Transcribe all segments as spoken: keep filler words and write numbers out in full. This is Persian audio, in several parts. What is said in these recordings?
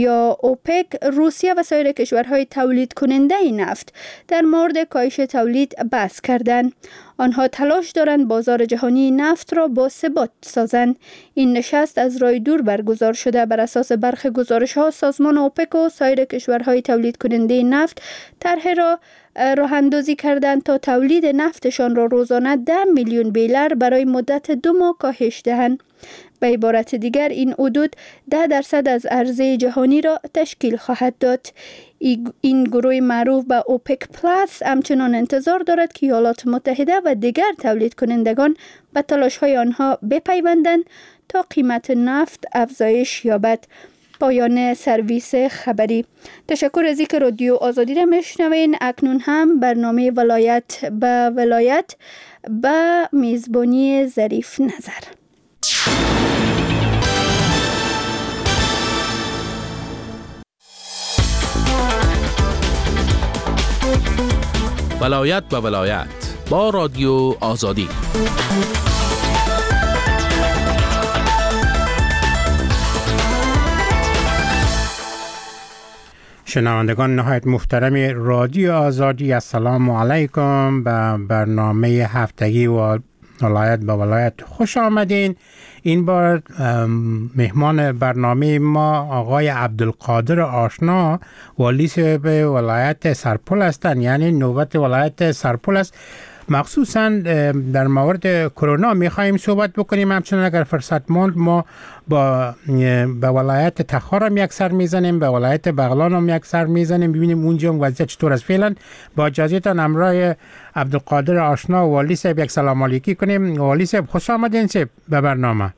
یا اوپک، روسیه و سایر کشورهای تولید کننده نفت در مورد کاهش تولید بحث کردند. آنها تلاش دارند بازار جهانی نفت را با ثبات سازند. این نشست از راه دور برگزار شده. بر اساس برخی گزارش‌ها سازمان اوپک و سایر کشورهای تولید کننده نفت طرح را راه اندازی کردند تا تولید نفتشان را روزانه ده میلیون بیرل برای مدت دو ماه کاهش دهند. به عبارت دیگر این حدود ده درصد از عرضه جهانی را تشکیل خواهد داد. این گروه معروف به اوپک پلاس همچنان انتظار دارد که ایالات متحده و دیگر تولید کنندگان به تلاش‌های آنها بپیوندند تا قیمت نفت افزایش یابد. پایان سرویس خبری. تشکر از اینکه رادیو آزادی را میشنوین. اکنون هم برنامه ولایت به ولایت به میزبانی ظریف نظر. ولایت به ولایت با رادیو آزادی. شنوندگان نهایت محترم رادیو آزادی، السلام علیکم. به برنامه هفتگی و ولایت به ولایت خوش آمدین. این بار مهمان برنامه ما آقای عبدالقادر آشنا، والی به ولایت سرپل هستند، یعنی نوبت ولایت سرپل است. مخصوصا در مورد کرونا میخواییم صحبت بکنیم. همچنان اگر فرصت ماند ما با به ولایت تخار هم یک سر میزنیم، به ولایت بغلان هم یک سر میزنیم، ببینیم اونجا وضعیت چطور است. فعلا با اجازهتان همراه عبدالقادر آشنا والی صاحب یک سلام علیکی کنیم. والی صاحب خوش آمدین صاحب به برنامه.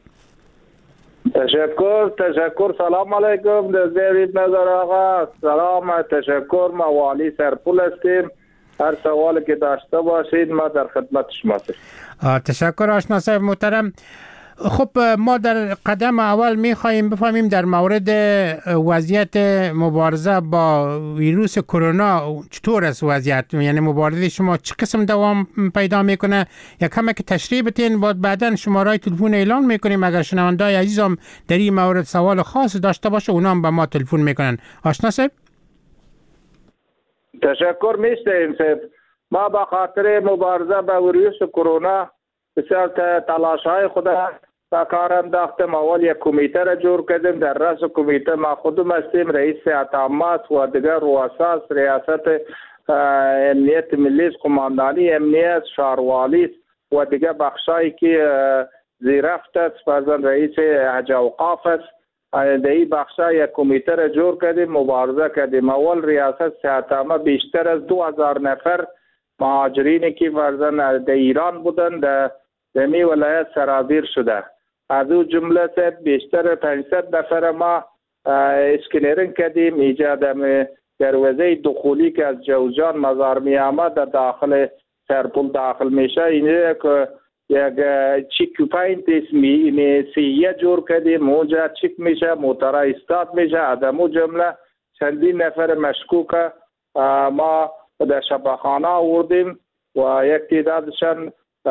تشکر تشکر سلام علیکم. دزدید نظر آقا سلام تشکر. ما والی سرپل هستیم. هر سوالی که داشته باشید ما در خدمت شما هستیم. تشکر آشنا صاحب محترم. خب ما در قدم اول میخواییم بفهمیم در مورد وضعیت مبارزه با ویروس کرونا چطور است وضعیت، یعنی مبارزه شما چه قسم دوام پیدا میکنه؟ یک کمی که تشریح بتین، بعد بعداً شماره تلفن اعلان میکنیم. اگر شنونده‌های عزیزم در این مورد سوال خاص داشته باشه اونا هم به ما تلفن میکنن. آشنا صاحب تشکر میستیم صاحب. ما به خاطر مبارزه با ویروس کرونا بسیار تلاش های خود به کار انداختیم. اول یک کمیته را جور کردیم. در رأس کمیته ما خودم هستیم، رئیس اطامات و دیگر رؤسا، ریاست امنیت ملی، قماندانی امنیت، شهروالی و دیگر بخشایی که زیرفت است، بعضا رئیس حج اوقاف است. در این بخشا یک کمیته را جور کردیم، مبارزه کردیم. اول ریاست سیاتامه بیشتر از دو هزار نفر مهاجرینی که فرزن در ایران بودند در دمی ولایت سرازیر شده. از او جمله بیشتر پانصد نفر ما اسکنرینگ کردیم. ایجاد دروازه دخولی که از جوزجان مزار می آمد در داخل سرپل داخل میشه، اینجا که یک چیک پاینت اسمی سیه جور کردیم. اونجا چیک میشه، موتورا استاد میشه. ادمو جمله چندین نفر مشکوک ما در شفاخانه آوردیم و یک تعدادشان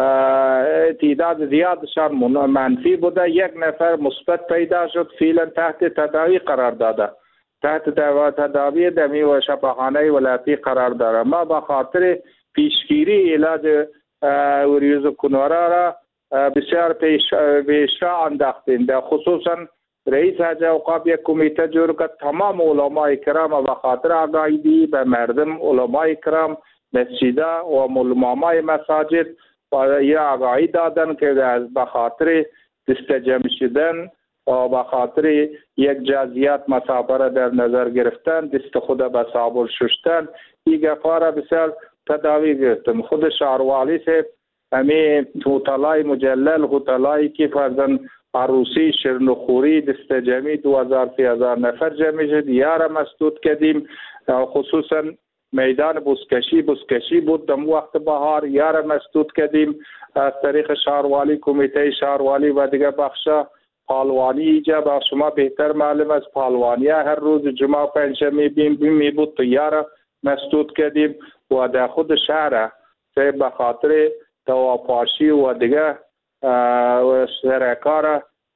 تعداد زیادشان منفی بوده. یک نفر مثبت پیدا شد، فعلا تحت تداوی قرار داده. تحت تداوی دمی و شفاخانه ولایتی قرار داره. ما به خاطر پیشگیری علاج ویروس کرونا را بسیار پیش پیش انداختیم. خصوصا رئیس حج اوقاف یک کمیته جور کرد. تمام علمای کرام به خاطر آگاهی به مردم، علمای کرام مسجدها و علمای مساجد و یا آگاهی دادن که به خاطر دستجمع شدن و به خاطر یک جزئیات مسافر را در نظر گرفتن، دست خود به صابون شستن، این گفاره بسیار تداوی گرفتم. خود شهروالی سے همی هتلای مجلل، هتلایی که فرزن عروسی، شیرنخوری، دست جمعی دو هزار سی هزار نفر جمع شد. یارا مسدود کردیم. خصوصا میدان بزکشی بزکشی بود دم وقت بهار، یارا مسدود کردیم. از طریق شهروالی، کمیته شهروالی و دیگر بخشا پالوانی ایجا با شما بهتر معلوم است. پالوانی هر روز جمعه پنجشنبه بیم بیم می بود تو یارا مسدود کردیم. و در خود شهر سه به خاطر توافاشی و دیگه سرکار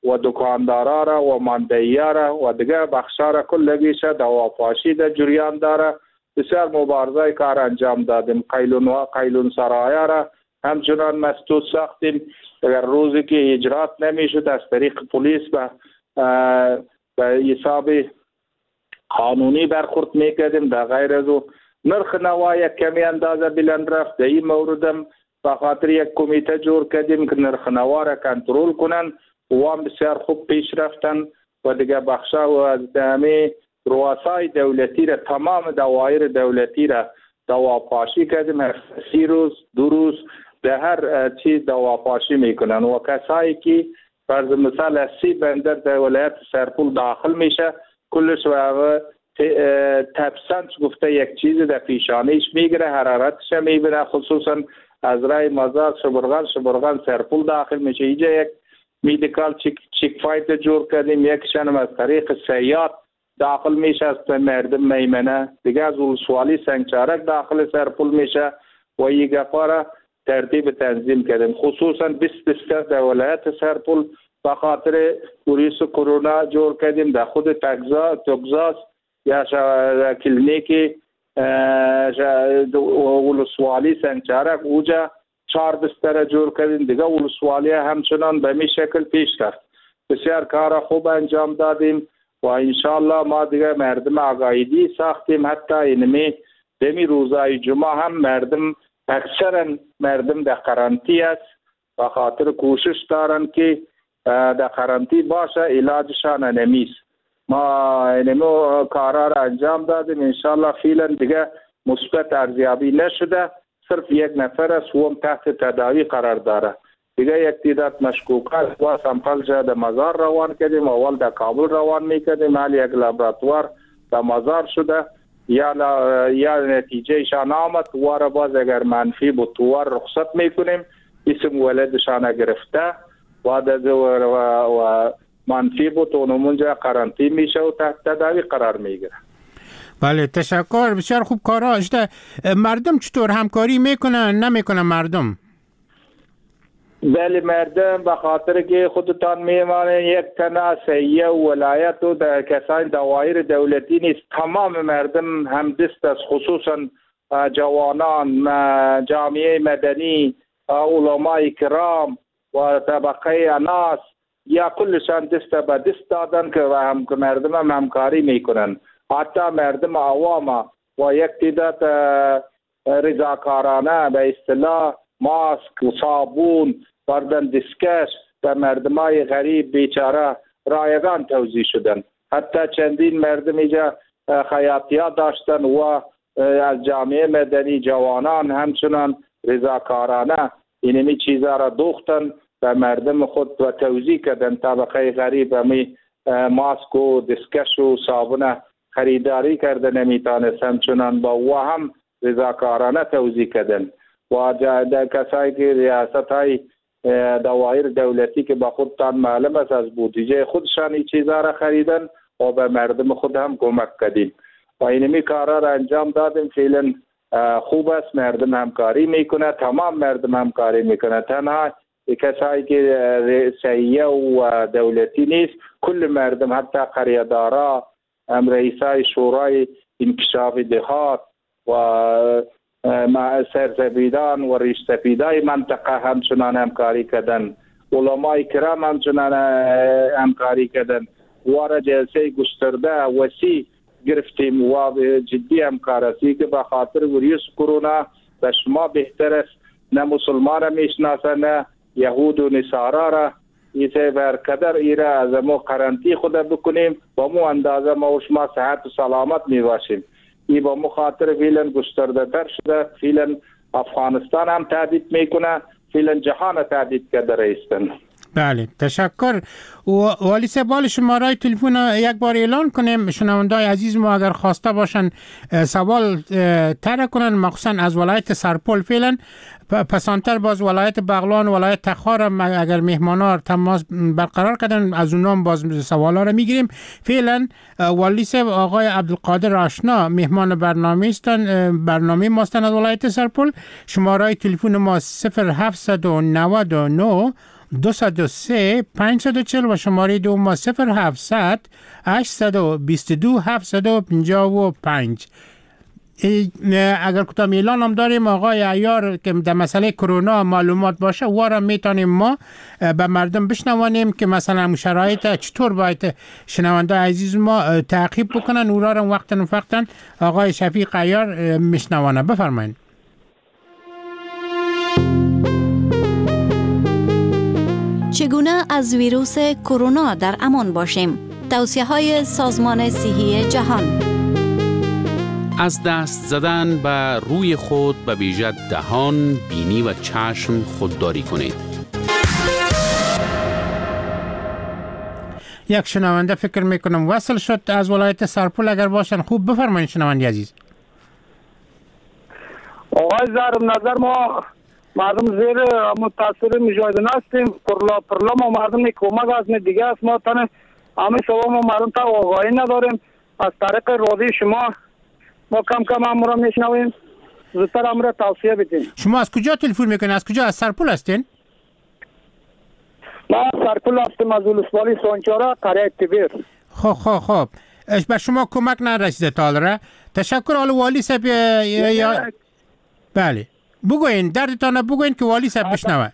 و دکاندارا را و ماندهیا را و دیگه بخشا را کلگیش دوافاشی در جریان داره. بسیار مبارزه کار انجام دادیم. قیلون و قیلون سرایه را همچنان مسدود ساختیم. اگر روزی که اجرات نمیشد از طریق پلیس به به حساب قانونی برخورد میکردیم. در غیر از او نرخ نوا یک کمی اندازه بلند رفت. در این موردم به خاطر یک کمیته جور کردیم که نرخ نوا را کنترل کنن و هم بسیار خوب پیش رفتن و دیگه بخشا و از همه رؤسای دولتی را تمام دوایر دولتی را دواپاشی کردیم. سی روز دو روز به هر چیز دواپاشی میکنن و کسایی که فرض مثال از سی بندر در ولایت سرپول داخل میشه کلش و تپسنج گفته یک چیز در پیشانیش میگیره، حرارتش میبینه، خصوصا از رای مزار شبرغان شبرغان سرپول داخل میشه. اینجا یک میدیکال چیک چیک فایت جور کردیم، یکشان از طریق سیاد داخل میشه از مردم میمنه، دیگه از ولسوالی سنگچارک داخل سرپول میشه و یک گفاره ترتیب تنظیم کردیم. خصوصا بیست بستر در ولایت سرپول به خاطر ویروس کرونا جور کردیم. در خود تگزاس تگزاس یا کلینیک ولسوالی سنگچارک اوجا چهار بستر جور کردیم. دیگه ولسوالی همچنان به می شکل پیش رفت. بسیار کار خوب انجام دادیم و انشالله ما دیگه مردم آگاهی ساختیم. حتی اینمی دمی روزای جمعه هم مردم اکثرا مردم در قرنطینه است و خاطر کوشش دارن که در قرنطینه باشه، علاجشان نمیست. ما اینمو کارا را انجام دادیم. انشالله فعلا دیگه مثبت ارزیابی نشده، صرف یک نفر است و هم تحت تداوی قرار داره. دیگه یک تعداد مشکوکات و سامپل جا در مزار روان کردیم. اول در کابل روان میکردیم، حال یک لابراتوار در مزار شده یا لا یا نتیجه شان آمد و را باز اگر منفی بود توار رخصت میکنیم، اسم ولدشان گرفته و در و منفی بود اونمونجا قرنطینه میشه و تحت تداوی قرار میگیره. بله تشکر، بسیار خوب کارا اشته. مردم چطور همکاری میکنن نمیکنن مردم؟ بله مردم به خاطر که خودتان میمانه یک تنه سیه ولایت و در کسان دوایر دولتی نیست، تمام مردم هم دست است، خصوصا جوانان، جامعه مدنی، علماء کرام و طبقه اناس یا کلشان دست به دست دادن که هم مردم هم همکاری میکنن. حتی مردم عوام و یک تعداد رضاکارانه به اصطلاح ماسک و صابون بردن دستکش به مردمای غریب بیچاره رایگان توزیع شدن. حتی چندین مردم اینجا خیاطیات داشتن و از جامعه مدنی جوانان همچنان رضاکارانه اینمی چیزا را دوختن به مردم خود و توزیع کردن. طبقه غریب همی ماسک و دستکش و صابون خریداری کردن نمیتانست، همچنان با و هم رضاکارانه توزیع کردن. و در کسایی که ریاست های دوایر دولتی که با خودتان معلوم است از بودجه خودشان این چیزا را خریدن و به مردم خود هم کمک کردیم و اینمی کارا را انجام دادیم. فعلا خوب است، مردم همکاری میکنه، تمام مردم همکاری میکنه. تنها کسایی که سیه و دولتی نیست، کل مردم حتی قریه‌دارا، رئیسای شورای انکشاف دهات و مع سرسپیدان و ریشسپیدای منطقه همچنان همکاری کردن. علمای کرام همچنان همکاری کردن و را جلسه گسترده وسیع گرفتیم و جدی همکار هستی که به خاطر ویروس کرونا به شما بهتر است نه مسلمان را میشناسه نه یهود و نصارا را. ایسه برقدر ایره از ما قرنطینه خود بکنیم با مو اندازه ما و شما صحت و سلامت میباشیم. ای با مخاطر فعلا گسترده تر شده. فعلا افغانستان هم تهدید میکنه، فعلا جهان تهدید کرده رئیستن. بله تشکر. والی صاحب شماره تلفن یک بار اعلان کنیم، شنوندای عزیز ما اگر خواسته باشن سوال طرح کنن، مخصوصا از ولایت سرپل. فعلا پسانتر باز ولایت بغلان، ولایت تخار اگر مهمانا تماس برقرار کردن از اونام باز سوالا رو میگیریم. فعلا والی صاحب آقای عبدالقادر آشنا مهمان برنامه هستن، برنامه ماستن از ولایت سرپل. شماره تلفن ما صفر هفت نه نه دو صد سه پنجصد و چهل و شماره دو ما صفر هفتصد هشتصد و بیست و دو هفتصد و پنجاه و پنج. اگر کدام اعلان هم داریم آقای عیار که در مسئله کرونا معلومات باشه وارم میتونیم ما به مردم بشنوانیم که مثلا شرایط چطور باید شنونده عزیز ما تعقیب بکنن اورا را وقتا وقتا آقای شفیق عیار میشنوانه. بفرمایید. چگونه از ویروس کرونا در امان باشیم؟ توصیه‌های سازمان صحی جهان. از دست زدن به روی خود به ویژه دهان، بینی و چشم خودداری کنید. یک شنونده فکر میکنم وصل شد از ولایت سرپل، اگر باشن خوب بفرمایید شنونده عزیز. آقای زرم نظر ما مردم زیر متاثر مجاهدین هستیم. پرلا پرلا ما مردم کمک از دیگه است. ما تنه همه شما ما مردم تا آگاهی نداریم. از طریق رادیو شما ما کم کم امر را میشنویم. زودتر امر را توصیه بدین. شما از کجا تلفن میکنین؟ از کجا؟ از سرپل هستین؟ ما سرپل هستیم، از ولسوالی سانچارا قریه تبیر. خب خب خب به شما کمک نرسیده تا حالا. تشکر. حالا والی صاحب یا بله بگوین دردتان بگوین که والی صاحب بشنوه.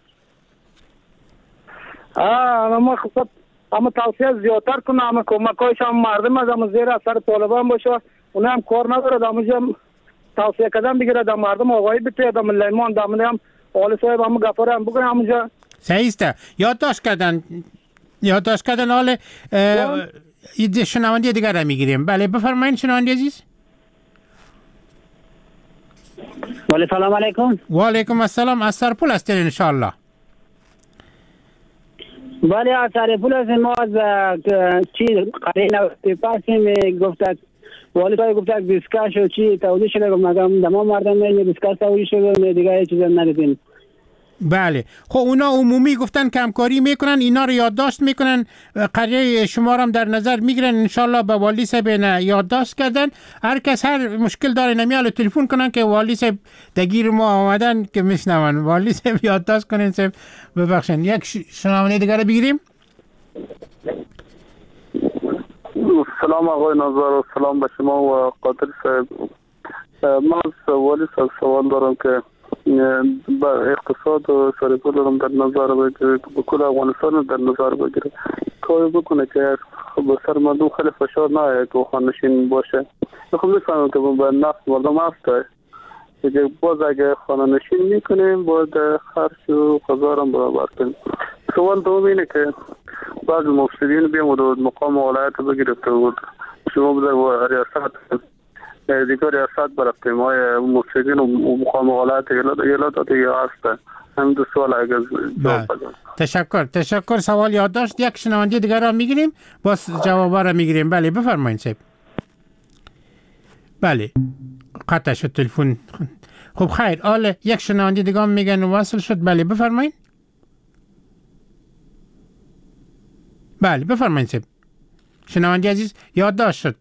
آه ما خب اما توصیه زیادتر کنم، اما کمکایش هم مردم از اما زیر اثر طالبان باشه، اون هم کار نداره. دامجم توصیه کردن بگیره در مردم آقایی بته در لیمان دامنه هم والی صاحب هم گفاره هم بگوین همونجا صحیح است. یادداشت کردن یادداشت کردن حال شنوندی دیگر را میگیریم. بله بفرمایید شنوندی عزیز. ولی سلام علیکم. و علیکم السلام. از سرپل هستین ان شاء الله؟ ولی از سرپل هستیم. ما از چی قرینه پاسیم گفت والی صاحب گفت دیسکاش و چی توضیح شده گفتم دما مردم نه دیسکاش توضیح شده دیگه هیچ چیز ندیدیم. بله خب اونا عمومی گفتن که همکاری میکنن، اینا رو یادداشت میکنن، قریه شما هم در نظر میگیرن. انشالله به والی صاحب یادداشت کردن. هر کس هر مشکل داره نمیاله تلفن کنن که والی صاحب دگیر ما آمدن که میشنون. والی صاحب یادداشت کنن صاحب. ببخشید یک شنونده دیگه رو بگیریم. سلام آقای ناظر و سلام به شما و قادر صاحب. من از والی صاحب سوال دارم که با اقتصاد و سرپل رو در نظر بگیره، به کل افغانستان در نظر بگیره، کاری بکنه که به سر مردم خیلی فشار نیاید که خانه‌نشین باشه. خب میفهمم که به نفت مردم هسته که باز اگه خانه‌نشین میکنیم باید خرج و غذا رو برابر کنیم. سوال دوم اینه که بعض مفسدین بیامد و مقام ولایت بگرفته بود، شما بوده و ریاست دیگر ریاست برفتیم های مفسدین و مقام ولایت ایالات دیگه هسته. همین دو سوال اگر جواب بدم. تشکر تشکر. سوال یادداشت. یک شنونده دیگر را میگیریم باز جواب را میگیریم. بله بفرمایید صاحب. بله قطع شد تلفن. خب خیر حالا یک شنونده دیگه میگن وصل شد. بله بفرمایید. بله بفرمایید صاحب. شنونده عزیز یادداشت شد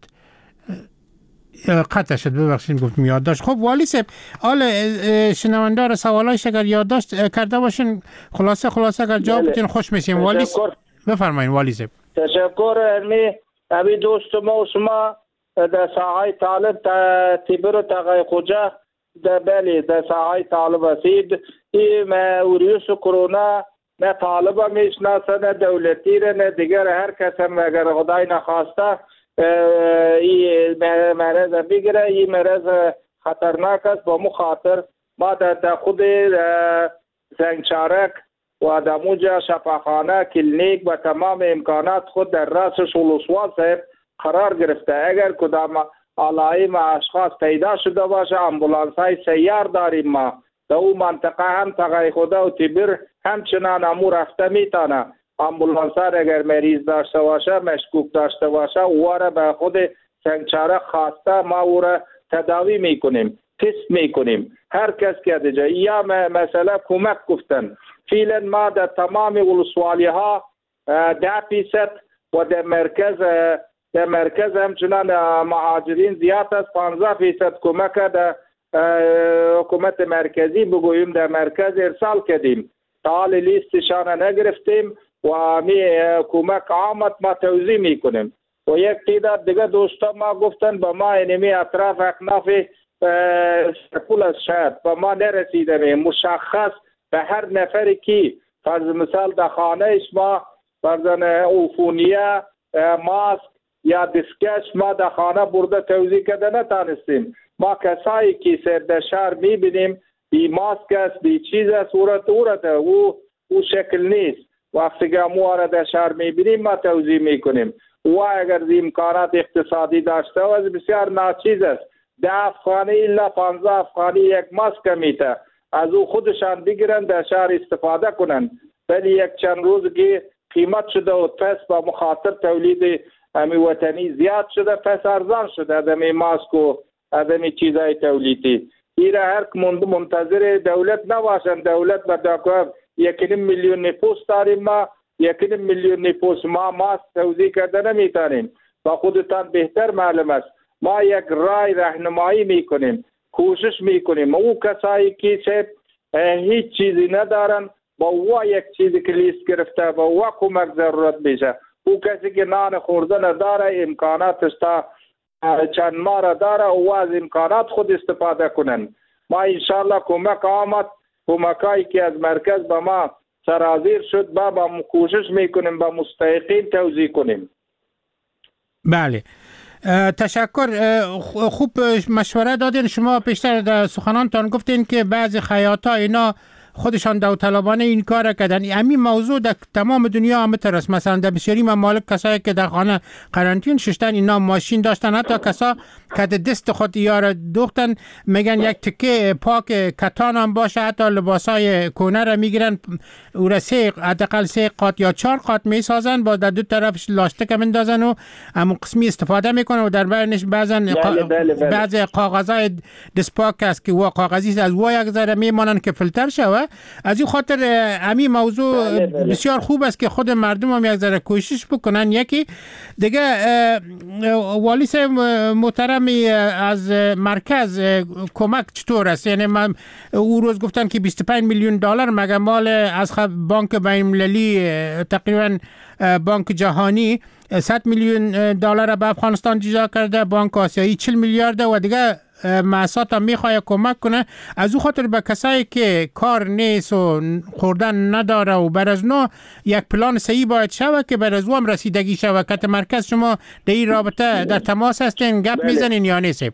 قطع شد. ببخشید گفتم یادداشت. خب والی صاحب حالا شنونده را سوالایش اگر یادداشت کرده باشین خلاصه خلاصه اگر جواب بدین خوش میشیم. والی بفرمایید والی صاحب. تشکر. ارمی ابی دوست ما و شما در ساحه طالب تیبر و تقای خوجه در بلی در ساحه طالب هستید. این ویروس کرونا نه طالب میشناسه نه دولتی نه دیگر هر کس هم اگر خدای نخواسته این مرض بگیره. این مرض خطرناک است. با مو خاطر ما در خود زنگچارک و در موجه شفاخانه کلینیک و تمام امکانات خود در رأسش ولسوال صاحب قرار گرفته. اگر کدام علائم اشخاص پیدا شده باشه امبولانس های سیار داریم ما در اون منطقه هم تقای خوده و تیبر همچنان امو رفته میتانه. امبولانس ها اگر مریض داشته باشه مشکوک داشته باشه او را به خود سنگچاره خواسته ما او را تداوی میکنیم، تست میکنیم. هر کس که دیجا یا مثلا کمک گفتن فعلا ما در تمام ولسوالی ها ده فیصد و در مرکز در مرکز همچنان مهاجرین زیاد است. پانزده فیصد کمک در حکومت مرکزی بگوییم در مرکز ارسال کردیم. تا حال لیستشان نگرفتیم و می کمک آمد ما توضیح میکنیم. و یک تعداد دیگه دوستا ما گفتن به ما اینمی اطراف اکناف سرپول از شهر به ما نرسیده مشخص به هر نفری که فرض مثال در خانه ما فرضاً عفونیه ماسک یا دستکش ما در خانه برده توضیح کرده نتانستیم. ما کسایی که سر در شهر میبینیم بی ماسک است بی چیز است اورت اورت او او شکل نیست. وقتی که ما در شهر میبینیم ما توضیح میکنیم و اگر امکانات اقتصادی داشته و از بسیار ناچیز است ده افغانی الا پانزده افغانی یک ماسک میته از او خودشان بگیرن در شهر استفاده کنن، ولی یک چند روز که قیمت شده و پس با مخاطر تولید امی وطنی زیاد شده پس ارزان شده ادمی ماسک و ادمی چیزای تولیدی. ایره هر منتظر دولت نباشن. دولت با داکر یکیم میلیون نفوس داریم ما یکیم میلیون نفوس ما ماسک توزیع کرده نمیتونیم. با خودتان بهتر معلوم است. ما یک رای راهنمایی میکنیم، کوشش میکنیم او کسایی که هیچ چیزی ندارن با او یک چیزی که لیست گرفته با او کمک ضرورت میشه. او کسی که نان خورده نداره امکاناتش تا چند ماه داره او از امکانات خود استفاده کنن. ما انشالله کمک آمد کمکایی که از مرکز به ما سرازیر شد با با کوشش میکنیم با مستحقین توزیع کنیم. بله تشکر. خوب مشوره دادین. شما پیشتر در سخنانتان گفتین که بعضی خیاطا اینا خودشان داوطلبانه این کار کردن. همین موضوع در تمام دنیا هم است. مثلا در بسیاری ممالک کسایی که در خانه قرنطین ششتن اینا ماشین داشتن، حتی کسا که دست خود یار دوختن میگن یک تکه پاک کتان هم باشه حتی لباسای کونه را میگیرن او را سه حداقل سه قاط یا چهار قاط میسازن با در دو طرفش لاستیک میندازن و همون قسمی استفاده میکنه و در بینش بعضن قا... بعضی کاغذای دسپاک است که و کاغذی از و یک ذره میمانن که فیلتر شوه. از این خاطر همین موضوع بله بله. بسیار خوب است که خود مردم هم یک ذره کوشش بکنن. یکی دیگه والی صاحب محترم از مرکز کمک چطور است؟ یعنی من او روز گفتن که بیست و پنج میلیون دلار مگه مال از بانک بین المللی تقریبا بانک جهانی صد میلیون دلار به افغانستان جدا کرده، بانک آسیایی چهل میلیارد و دیگه مؤسسات هم میخواه کمک کنه. از او خاطر به کسایی که کار نیست و خوردن نداره و بر از نو یک پلان صحیح باید شوه که بر از او هم رسیدگی شوه. که مرکز شما در این رابطه در تماس هستین گپ میزنین یا نیست؟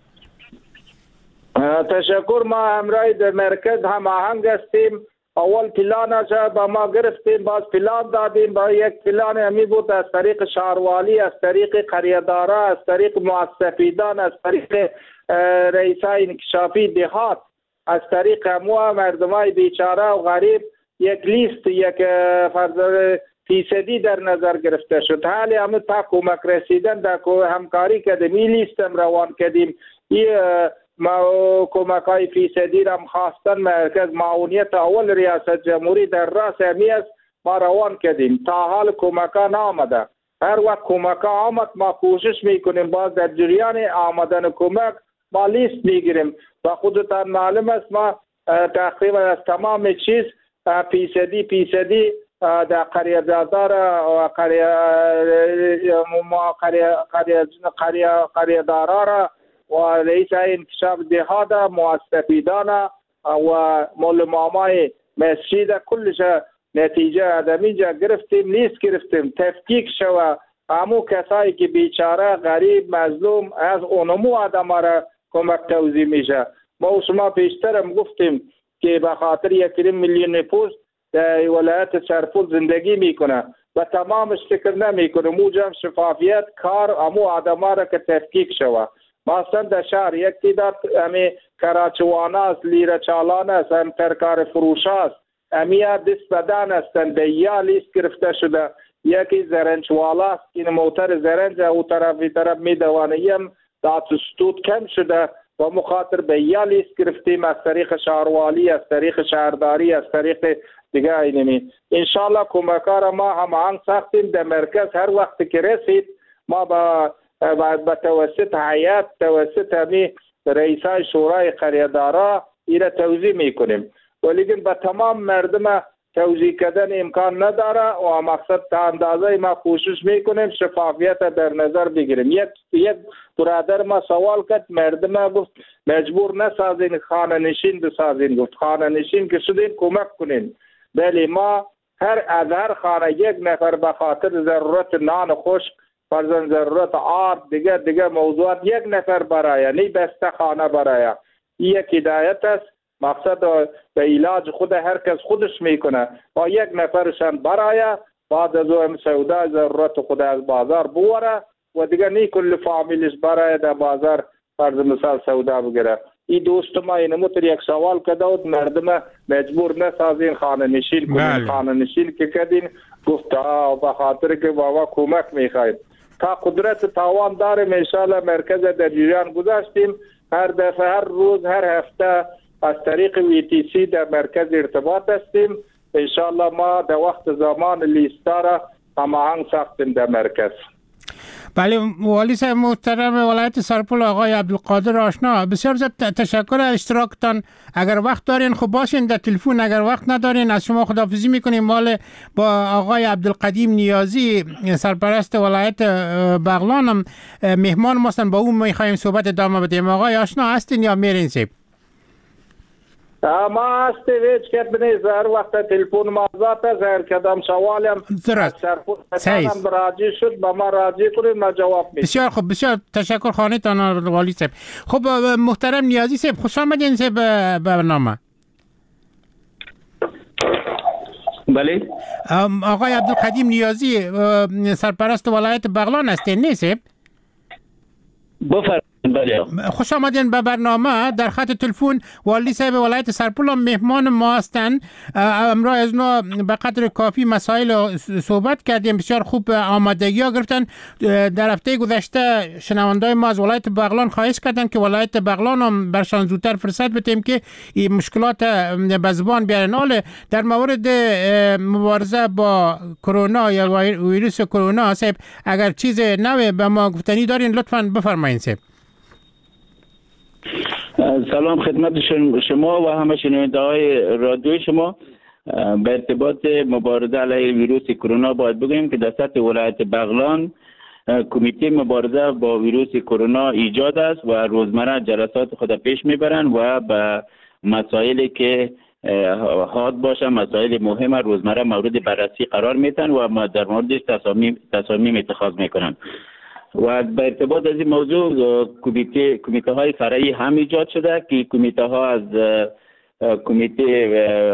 تشکر. ما همراه در مرکز هم آهنگ هستیم. اول پلانش با ما گرفتیم باز پلان دادیم با یک پلان همی بود از طریق شهروالی از طریق قریه‌دارا از طریق مستفیدان از طریق رئیسای انکشافی دهات از طریق امو مردمای بیچاره و غریب یک لیست یک فرض فیصدی در نظر گرفته شد. حالی همه تا کمک رسیدن در همکاری کردیم این لیست هم روان کردیم. این ما کمک های فیصدی را خواستن مرکز معاونیت اول ریاست جمهوری در راس همی است ما روان کردیم. تا حال کمک ها نامده. هر وقت کمک ها آمد ما کوشش میکنیم باز در جریان آمدن کمک ما لیست میگیریم. و خودتان معلوم است ما تقریبا از تمام چیز فیصدی فیصدی در قریه دار و قریه قریه دارا را و رئیس انکشاف دهات مستفیدان و مولمامای مسجد کلش نتیجه ادمی جا گرفتیم لیست گرفتیم تفکیک شوه همو کسایی که بیچاره غریب مظلوم از اونمو آدم را کمک توزیع میشه. ما و شما پیشترم گفتیم که به خاطر یک میلیون نفوس در ولایت سرپول زندگی میکنه و تمامش فکر نمیکنه موجب شفافیت کار امو آدم را که تفکیک شوه. مثلا در شهر یک تعداد امی کراچوانه است، لیره چالان است، هم ترکار فروش است، امی دست بدن هستند به یا لیست گرفته شده. یکی زرنجوالا است این موتر زرنج او طرفی طرف میدوانه یم داتستود کم شده و مخاطر به یا لیست گرفتیم از طریق شهروالی از طریق شهرداری از طریق دیگه اینمی. انشالله کمکار ما هم آنگ ساختیم در مرکز هر وقت که رسید ما با با توسط حیات توسط همی رئیسای شورای قریه‌دارا ایره توزیع میکنیم. ولیکن با تمام مردم توزیع کردن امکان نداره و مقصد تا اندازه ما کوشش میکنیم شفافیت در نظر بگیریم. یک یک برادر ما سوال کرد، مردم گفت مجبور نسازین خانه نشین بسازین، گفت خانه نشین که شدین کمک کنین. بله ما هر از هر خانه یک نفر به خاطر ضرورت نان خشک، فرزن ضرورت آب، دیگه دیگه موضوعات یک نفر برای یعنی بسته خانه برای یک هدایت است. مقصد به علاج خود هر کس خودش میکنه با یک نفرشان برای بعد از اون سودا ضرورت خود از بازار بوره و دیگه نی کل فامیلش برای در بازار فرض مثال سودا بگیره. این دوست ما اینمو تر یک سوال کرده بود، مردم مجبور نسازین خانه نشین کنین. خانه نشین که کردین گفت به خاطر که بابا کمک میخواید تا قدرت تاوان داریم. انشاءالله مرکز در جریان گذاشتیم، هر دفعه هر روز هر هفته از طریق وی تی سی در مرکز ارتباط هستیم. انشاءالله ما در وقت زمان لیستا را هماهنگ ساختیم در مرکز. بله والی صاحب محترم ولایت سرپل آقای عبدالقادر آشنا، بسیار زیاد تشکر از اشتراکتان. اگر وقت دارین خب باشین در تلفن، اگر وقت ندارین از شما خداحافظی میکنیم. مال با آقای عبدالقدیم نیازی سرپرست ولایت بغلانم مهمان ماستن، با اون میخوایم صحبت ادامه بدیم. آقای آشنا هستین یا میرین سیب؟ ما هستی ویچ کت بنی زهر وقت تلفون ما ذاته زهر کدام سوالیم درست سیز راجی شد با ما راجی کنید ما جواب میدیم. بسیار خوب، بسیار تشکر خانه تان والی صاحب. خب محترم نیازی صاحب خوش آمدین صاحب برنامه. بله آقای عبدالقدیم نیازی سرپرست ولایت بغلان هستین نه صاحب؟ بفرمایید. بله خوش آمدین به برنامه. در خط تلفن والی صاحب ولایت سرپل مهمان ما هستند. امروز از نو به قدر کافی مسائل صحبت کردیم، بسیار خوب آمادگی ها گرفتن. در هفته گذشته شنوندای ما از ولایت بغلان خواهش کردن که ولایت بغلان هم برشان زودتر فرصت بدیم که این مشکلات به زبان بیارن. حال در مورد مبارزه با کرونا یا ویروس کرونا صاحب اگر چیز نوی به ما گفتنی دارین لطفاً بفرمایید صاحب. سلام خدمت شما و همه شنونده های رادیو شما. به ارتباط مبارزه علیه ویروس کرونا باید بگویم که در سطح ولایت بغلان کمیته مبارزه با ویروس کرونا ایجاد است و روزمره جلسات خود پیش میبرند و به مسائلی که حاد باشه، مسائل مهم روزمره مورد بررسی قرار میتن و ما در موردش تصامیم تصامیم اتخاذ میکنن. و به ارتباط از این موضوع کمیته کمیته های فرعی هم ایجاد شده که کمیته ها از کمیته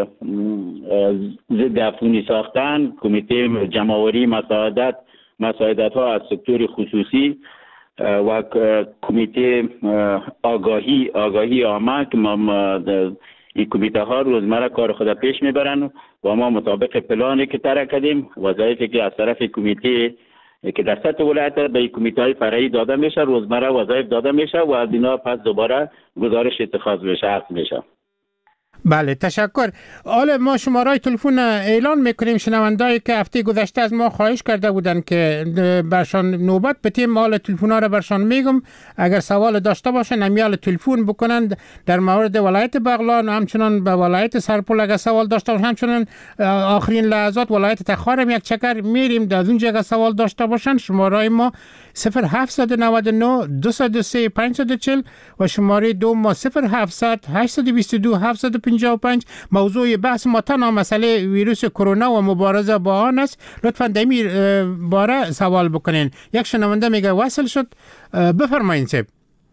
ضد عفونی ساختن، کمیته جمع‌آوری مساعدت مساعدت ها از سکتور خصوصی و کمیته آگاهی آگاهی عامه که ما این کمیته ها روزمره کار خود پیش میبرن و ما مطابق پلانی که طرح کردیم وظایفی که از طرف کمیته که در سطح ولایت به کمیته های فرعی داده میشه روزمره وظایف داده میشه و از اینا پس دوباره گزارش اتخاذ میشه عقد میشه. بله تشکر. حالا ما شماره تلفن اعلان میکنیم. شنوندهایی که هفته گذشته از ما خواهش کرده بودن که برشان نوبت بتیم، حالا تلفن ها را برشان میگم اگر سوال داشته باشن امیال تلفن بکنند در مورد ولایت بغلان و همچنان به ولایت سرپل اگر سوال داشته باشن، همچنان آخرین لحظات ولایت تخارم یک چکر میریم در اونجا اگر سوال داشته باشن. شماره ما صفر هفت نه نه دو صفر سه پنج صفر چهل و شماره دو ما صفر هفت هشت دو دو هفت پنجاه و پنج. موضوع بحث ما تنها مسئله ویروس کرونا و مبارزه با آن است. لطفاً در این باره سوال بکنین. یک شنونده میگه وصل شد، بفرمایید صاحب.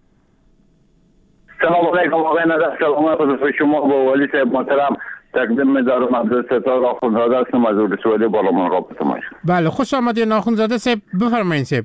سلام علیکم آقای نظر، سلام خدمت شما با والی صاحب محترم تقدیم می‌دارم. عبدالستار آخوندزاده هستم از ولسوالی بالامون رابطه ما. بله خوش آمدید آخوندزاده صاحب، بفرمایید صاحب.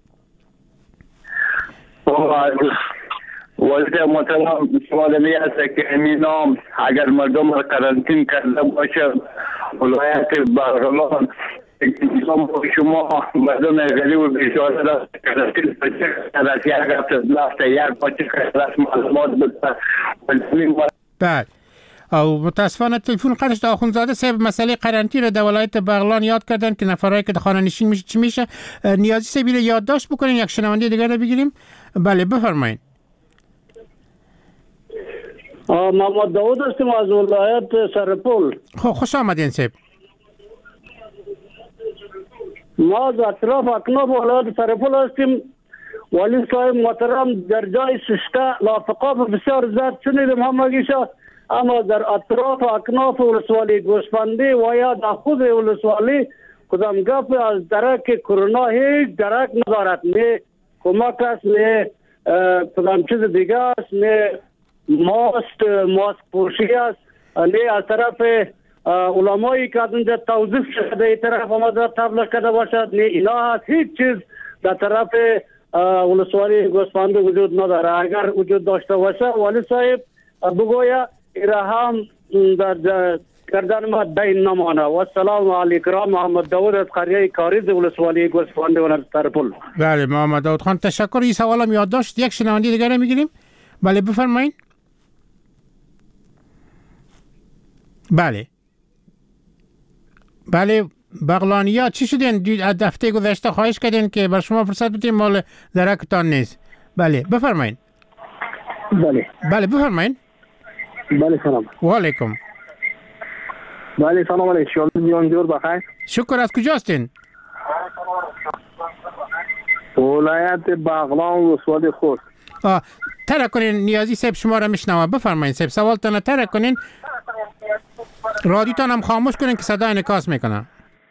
والی صاحب محترم سوال می است که این نام اگر مردم را کرانتین کرده باشه ولایت بغلان شما مردم غریب و بیچاره را کرانتین از یک هفته لفته یک بچه کلاس معلومات بده. بله او متاسفانه تلفن قطعش در آخوندزاده صاحب مسئله قرنطینه رو در ولایت بغلان یاد کردن که نفرایی که در خانه نشین میشه چی میشه. نیازی صاحب رو یادداشت بکنین. یک شنونده دیگر رو بگیریم. بله بفرمایید. محمد داود هستم از ولایت سرپل. خب خوش آمدین سیب. ما از اطراف اکناف ولایت سرپل هستیم. ولی صاحب محترم در جای سشته لافقاف بسیار زیاد شنیدم همگیشا، اما در اطراف اکناف ولسوالی گوسفندی و یا در خود ولسوالی کدام گپ از درک کرونا هیچ درک ندارد. نه کمک است، نه کدام چیز دیگه است، نه ماست ماسک پوشی است، نه از طرف علمایی که از اونجا توضیح شده این طرف آمده تبلیغ کرده باشد، نه اینا هست. هیچ چیز در طرف ولسوالی گوسفندی وجود نداره. اگر وجود داشته باشه ولی صاحب بگویا ایره هم در کردن ما دین نمانه. و السلام علیکم. محمد داود از قریه کاریز ولسوالی گوسفندی ولایت سرپل. بله محمد داود خان تشکر. این سوالم یادداشت. یک شنونده دیگه میگیریم. بله بفرمایید. بله بله بغلانیا چی شدین؟ دفعه گذشته خواهش کردین که بر شما فرصت بدیم، مال درکتان نیست. بله بفرمایید. بله بله بفرمایید. بله سلام. و علیکم. بله سلام علیکم. شما میان جور بخیر. شکر. از کجا هستین؟ ولایت بغلان ولسوالی خوست. آه ترک کنین نیازی صاحب شما را میشنوه. بفرمایید صاحب سوالتان ترک کنین. رادیوتان هم خاموش کنین که صدا انعکاس میکنه.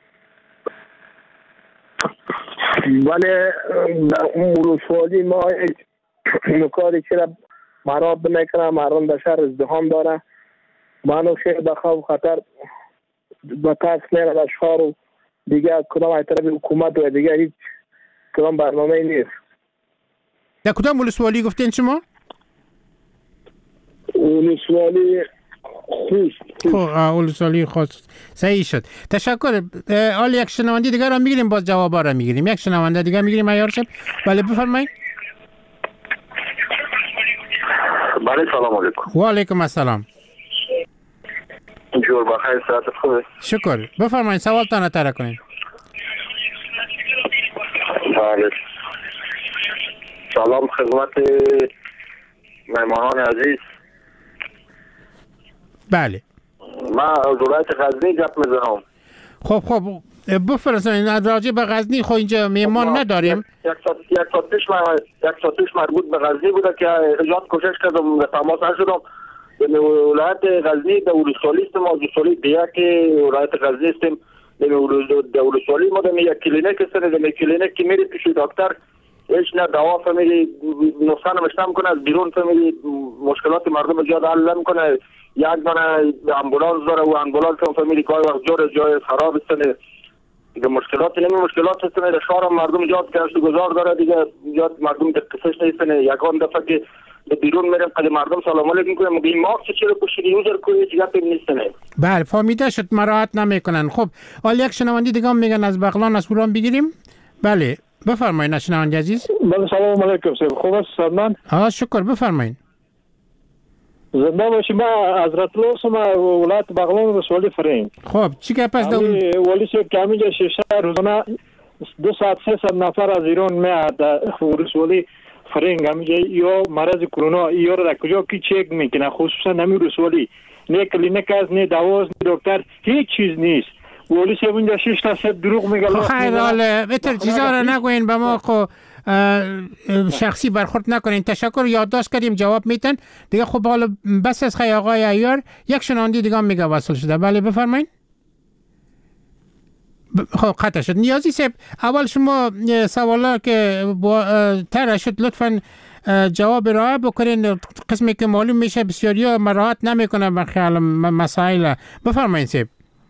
بله در اون ولسوالی ما نکاری که مراد نکنه، مردم در شهر ازدحام داره، منو خیلی به خوف خطر به ترس میره در شهر و دیگه کدام از طرف حکومت و دیگه هیچ کدام برنامه نیست. در کدام ولسوالی گفتین شما؟ ولسوالی خوست. خب ولسوالی خوست. صحیح شد. تشکر. حالا یک شنونده دیگه را میگیریم، باز جوابا را میگیریم. یک شنونده دیگه میگیریم عیار صاحب. بله بفرمایید. بله سلام علیکم. و علیکم السلام. جور بخیر، ساعت خوبه. شکر. بفرمایید سوالتان را طرح کنین. بله سلام خدمت مهمانان عزیز. بله من از ولایت غزنی گپ میزنم. خب خب بفرستین راجع به غزنی. خب اینجا میهمان نداریم. یک ساعت یک ساعت پیش من یک ساعت پیش مربوط به غزنی بوده که ایجاد کوشش کردم به تماس نشدم. به ولایت غزنی در ولسوالی است، ما ولسوالی دیگه که ولایت غزنی استیم. در ولسوالی ما در یک کلینیک است، در کلینیک که میری پیش دکتر هیچ نه دوا فهمیدی نسخه نوشته میکنه، از بیرون فهمیدی مشکلات مردم زیاد حل نمیکنه. یک دانه امبولانس داره و امبولانس هم فهمیدی که جور جای خراب است. دیگه مشکلات نمی مشکلات است. در شهر مردم زیاد گشت و گذار داره، دیگه زیاد مردم دقیقش نیستن. یکان دفعه که به بیرون میرم قد مردم سلام علیکم میگم میگه ماسک چرا پوشیدی یوزر کوی چیزا نیستن. بله فهمیده شد، مراعات نمیکنن. خب حالا یک شنونده دیگه هم میگن از بغلان از اوران بگیریم. بله بفرمایید شنونده عزیز. بله سلام علیکم. خوب است سلمان؟ آه شکر. بفرمایید. زنده باشی. ما از رتلوس ما ولایت بغلان ولسوالی فرنگ. خب چی که پس دو ولی سه کامیجا شش روزانه دو ساعت سه ساعت نفر از ایران میاد ولسوالی فرنگ. همیشه یا مرض کرونا یا را کجا کی چک میکنه، خصوصا نمی ولسوالی نه کلینیک است، نه دوا است، نه دکتر، هیچ چیز نیست. ولی سه اونجا شش تا سه دروغ میگه. خیر حالا بهتر چیزا را نگوین به ما. خب شخصی برخورد نکنین. تشکر. یادداشت کردیم جواب میتن دیگه. خب حالا بس از خیلی آقای عیار یک شنونده دیگه میگه وصل شده. بله بفرمایید. خب قطع شد. نیازی صاحب اول شما سوالا که طرح شد لطفاً جواب ارائه بکنین. قسمی که معلوم میشه بسیاریا مراعات نمیکنه به خیال مسائل. بفرمایید صاحب.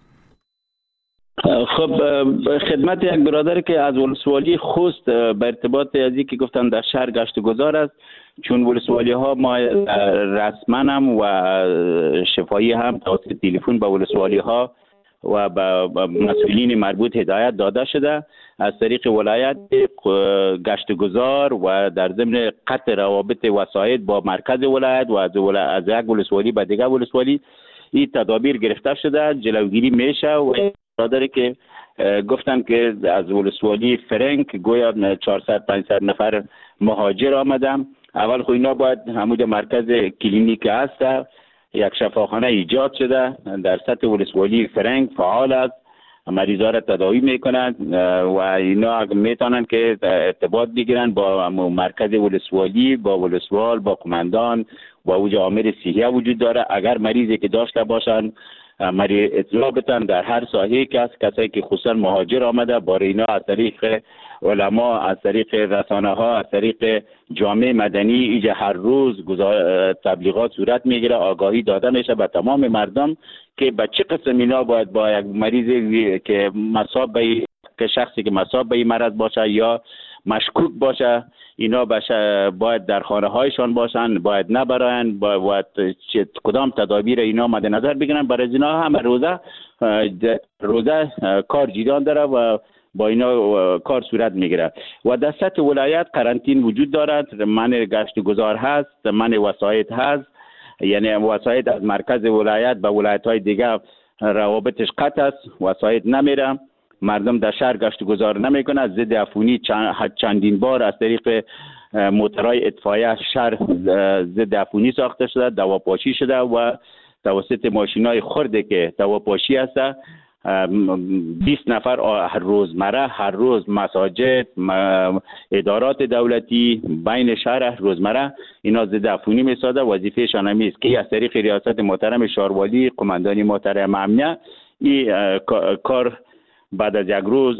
خب خدمت یک برادر که از ولسوالی خوست به ارتباط ازی که گفتن در شهر گشت و گذار است، چون ولسوالی ها ما رسما هم و شفایی هم توسط تلفن به ولسوالی ها و به مسئولین مربوط هدایت داده شده از طریق ولایت گشت و گذار و در ضمن قطع روابط وسایط با مرکز ولایت و از یک ولسوالی به دیگر ولسوالی این تدابیر گرفته شده، جلوگیری میشه. و برادری که گفتن که از ولسوالی فرنگ گویا چهارصد پانصد نفر مهاجر آمدن. اول خو اینا باید همون مرکز کلینیک هست یک شفاخانه ایجاد شده در سطح ولسوالی فرنگ فعال است، مریضا را تداوی میکنند و اینا میتونن که ارتباط بگیرن با مرکز ولسوالی، با ولسوال، با قماندان و اوجا عامل صحیه وجود داره. اگر مریضی که داشته باشن مریض اطلاع بتن در هر ساحه کس کسایی که خصوصا مهاجر آمده بار اینا از طریق علما، از طریق رسانه ها، از طریق جامعه مدنی ایجا هر روز تبلیغات صورت میگیره، آگاهی داده میشه به تمام مردم که به چه قسم اینا باید با یک مریضی که مصاب به که شخصی که مصاب به این مرض باشه یا مشکوک باشه اینا باید در خانه هایشان باشن، باید نبراین، باید کدام تدابیر اینا مد نظر بگیرن. برای اینا هم روزه روزه کار جریان داره و با اینا کار صورت میگیره و در سطح ولایت قرنطین وجود دارد، منع گشت گذار هست، منع وسایط هست، یعنی وسایط از مرکز ولایت به ولایت های دیگه روابطش قطع است، وسایط نمیره، مردم در شهر گشت گذار نمیکنه. ضد عفونی چندین بار از طریق موترهای اطفایه شهر ضد عفونی ساخته شده، دواپاشی شده و توسط ماشینای خرده که دواپاشی هست بیست نفر هر روز مره هر روز مساجد، ادارات دولتی بین شهر روزمره اینا ضد عفونی میسازه. وظیفه شان است که از طریق ریاست محترم شاروالی، قماندانی محترم امنیه این کار بعد از یک روز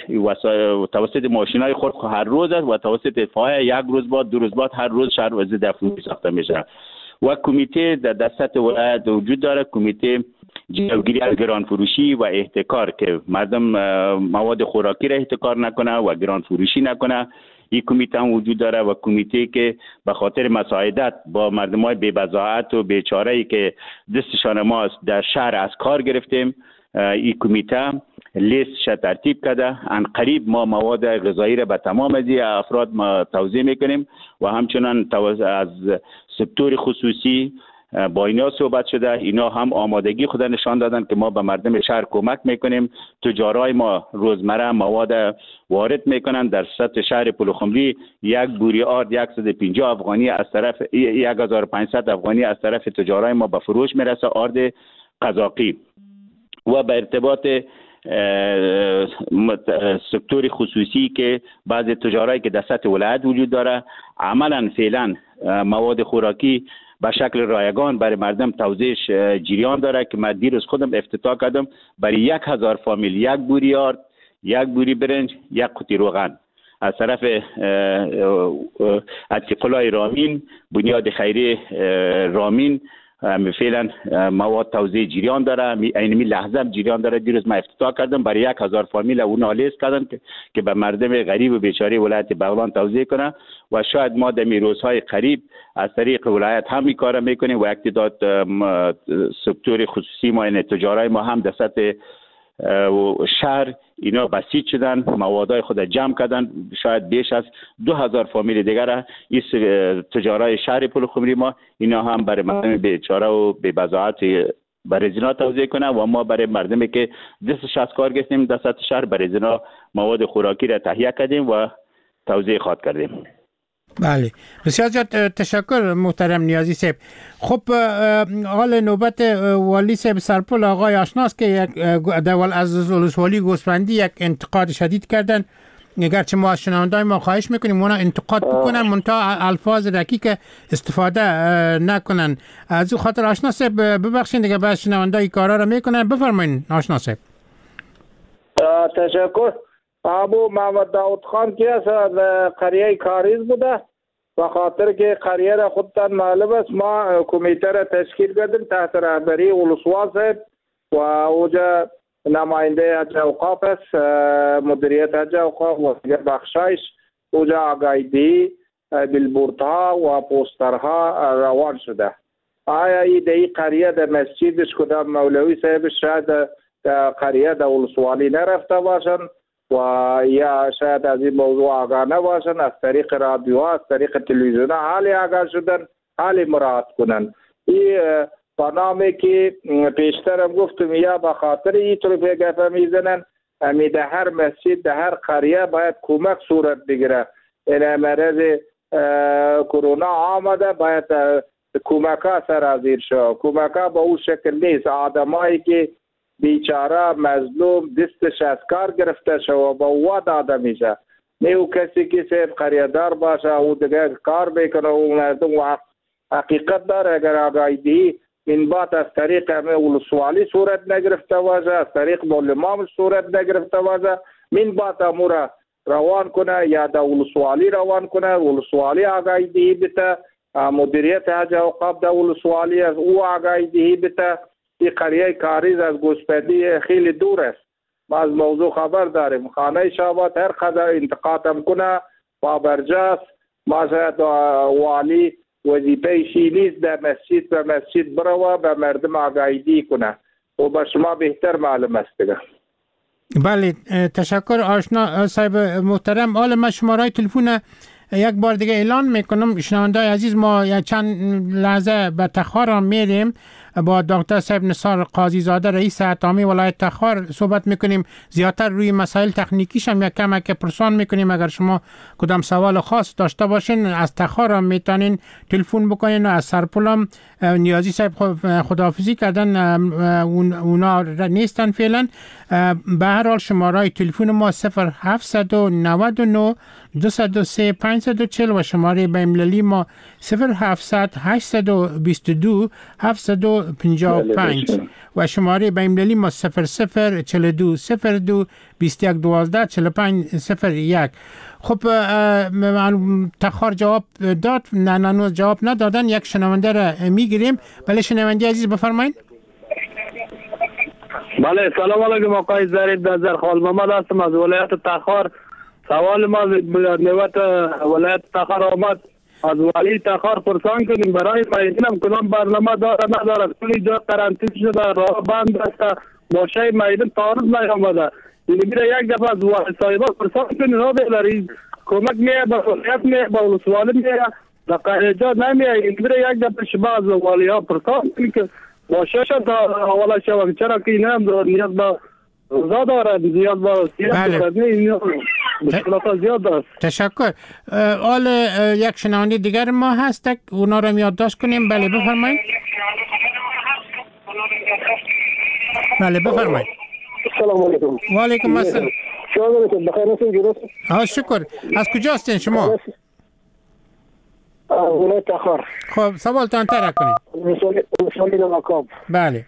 توسط ماشینای خود هر روز است و توسط اطفایه یک روز بعد دو روز بعد هر روز شهر ضد عفونی ساخته میشه. و کمیته در سطح ولایت وجود داره، کمیته جلوگیری از گران فروشی و احتکار که مردم مواد خوراکی را احتکار نکنه و گران فروشی نکنه. این کمیته هم وجود داره و کمیته که به خاطر مساعدت با مردمای بی بضاعت و بیچاره‌ای که دستشان ما در شهر از کار گرفتیم، این کمیته لیستش ترتیب کرده. ان قریب ما مواد غذایی را به تمام از افراد ما توزیع میکنیم و همچنان از سکتور خصوصی با اینا صحبت شده. اینا هم آمادگی خود نشان دادن که ما به مردم شهر کمک میکنیم. تجارای ما روزمره مواد وارد میکنن. در سطح شهر پلخمری یک بوری آرد صد و پنجاه افغانی از طرف یک هزار و پانصد افغانی از طرف تجارای ما به فروش میرسه، آرد قزاقی. و به ارتباط سکتور خصوصی که بعض تجارایی که در سطح ولایت وجود داره عملا فعلا مواد خوراکی به شکل رایگان برای مردم توزیعش جریان داره که من دیروز خودم افتتاح کردم برای یک هزار فامیل یک بوری آرد، یک بوری برنج، یک قوطی روغن از طرف اتقلای رامین، بنیاد خیری رامین فعلا مواد توزیع جریان داره. اینمی لحظه جریان داره. دیروز من افتتاح کردم برای یک هزار فامیل اون آلیست کردن که که به مردم غریب و بیچاره ولایت بغلان توزیع کنه و شاید ما در روزهای قریب از طریق ولایت هم این کار میکنیم و اقتداد سکتور خصوصی ما این تجارای ما هم در سطح شهر اینا بسیج شدن، موادای خود جمع کردن. شاید بیش از دو هزار فامیل دیگر این تجارای شهر پلخمری ما اینا هم برای مردم بیچاره و بی بضاعت برای زینا توزیع کنه و ما برای مردمی که دستش از کار گرفتیم در سطح شهر برای زینا مواد خوراکی را تهیه کردیم و توزیع خواهد کردیم. بله، بسیار زیاد تشکر محترم نیازی صاحب. خب حال نوبت والی صاحب سرپل آقای آشناست که یک دول از ولسوالی گوسفندی یک انتقاد شدید کردن. اگرچه ما از شنوندای ما خواهش میکنیم اونا انتقاد بکنن منتها الفاظ دقیق استفاده نکنن. از او خاطر آشنا صاحب ببخشید دیگه بعض شنوندای کارا رو میکنن. بفرمایید آشنا صاحب. تشکر. ابو محمد داود خان که از قریه کاریز بوده و خاطر که قریه را خودتان معلوم است ما کمیته را تشکیل کردیم تحت رهبری ولسوال صاحب و اوجا نماینده حج اوقاف است، مدیریت حج اوقاف و بخشایش اوجا آگاهی بیلبوردها و پوسترها روان شده. آیا این دی قریه در مسجدش کدام مولوی صاحب شاید قریه در ولسوالی نرفته باشن و یا شاید از این موضوع آگاه نباشن، از طریق رادیو از طریق تلویزیون حالی آگاه شدن، حالی مراعات کنن. این برنامه که پیشترم گفتم یا به خاطر این طرفه گفه میزنن امی در هر مسجد در هر قریه باید کمک صورت بگیره. این مرض کرونا آمده باید کمکا سرازیر شد. کمکا با اون شکل نیست. آدمایی که بیچاره مظلوم دستش از کار گرفته شد و با او داده میشه. نه او کسی که صرف خریدار باشه او دیگه کار میکنه و مردم و حقیقت داره. اگر آگاهی دهی این بات از طریق همه ولسوالی صورت نگرفته باشه، از طریق معلمان صورت نگرفته باشه، من بات امورا روان کنه یا دا ولسوالی روان کنه، ولسوالی آگاهی دهی بته، مدیریت حج اوقاف دا ولسوالی از او آگاهی دهی بته. این قریه کاریز از گوسپدی خیلی دور است. ما از موضوع خبر داریم. خانه شابات هر قدر انتقادم کنه پابرجاست. ما شاید والی وظیفه شی نیست در مسجد به مسجد برو به مردم آگاهی کنه و به شما بهتر معلوم است دیگه. بله تشکر آشنا صاحب محترم. حالا من شماره تلفن یک بار دیگه اعلان میکنم. شنوندای عزیز، ما چند لحظه به تخار میریم با دکتر صاحب نثار قاضی زاده رئیس اتامی ولایت تخار صحبت میکنیم. زیادتر روی مسائل تکنیکیش هم یک کم که پرسان میکنیم. اگر شما کدام سوال خاص داشته باشین از تخار هم میتونین تلفن بکنین و از سرپل هم نیازی صاحب خداحافظی کردن، اونا نیستن فعلا. به هر حال شماره تلفن ما صفر هفت نه نه دو صفر سه پنج چهار صفر و شماره بین‌المللی ما صفر هفت هشت دو دو هفت پنج پنج و شماره بین‌المللی ما صفر صفر چهل و دو صفر دو بیست و یک دوازده چهل و پنج صفر یک. خب تخار جواب داد؟ نه نه جواب ندادن. یک شنونده را میگیریم. بله شنونده عزیز بفرمایید. بله سلام علیکم آقای ظریف. نظر خال محمد هستم از ولایت تخار. سوال ما نوبت ولایت تخار آمد، از والی تخار پرسان کنیم برای میدونم کدام برنامه داره نداره. کلی جا قرنطینه شده، راه بند است، باشه میدون تعارض نیامده. یعنی میره یک دفعه از والی صاحبا پرسان کنیم راه داری کمک میه با ولایت میه با ولسوالی میه در قهرجا نمیه. یعنی میره یک دفعه شما از والی ها پرسان کنیم که باشه شد اولا شما چرا که این هم نیاز با روزا داره، نیاز با سیاست داره، مشکلات زیاد است. تشکر. حال یک شنونده دیگر ما هست، اونا رو یادداشت کنیم. بله بفرمایید. بله بفرمایید. سلام علیکم. و علیکم السلام. شما بخیر هستین جناب؟ ها شکر. از کجا هستین شما؟ ولایت تخار. خب سوالتان طرح کنید. مسئولی نمکاب. بله.